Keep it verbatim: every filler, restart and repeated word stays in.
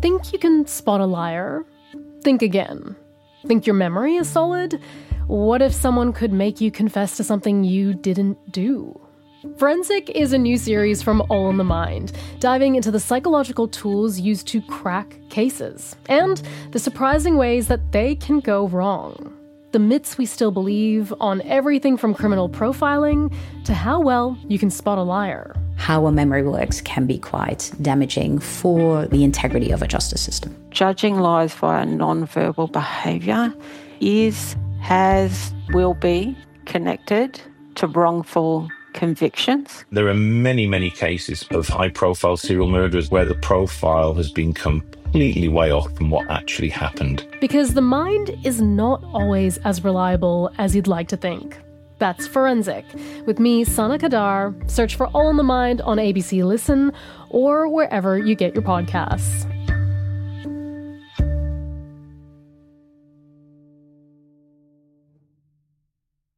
Think you can spot a liar? Think again. Think your memory is solid? What if someone could make you confess to something you didn't do? Forensic is a new series from All in the Mind, diving into the psychological tools used to crack cases, and the surprising ways that they can go wrong. The myths we still believe on everything from criminal profiling to how well you can spot a liar. How a memory works can be quite damaging for the integrity of a justice system. Judging lies via non-verbal behaviour is, has, will be connected to wrongful convictions. There are many, many cases of high-profile serial murderers where the profile has been completely way off from what actually happened. Because the mind is not always as reliable as you'd like to think. That's Forensic. With me, Sana Qadar. Search for All in the Mind on A B C Listen or wherever you get your podcasts.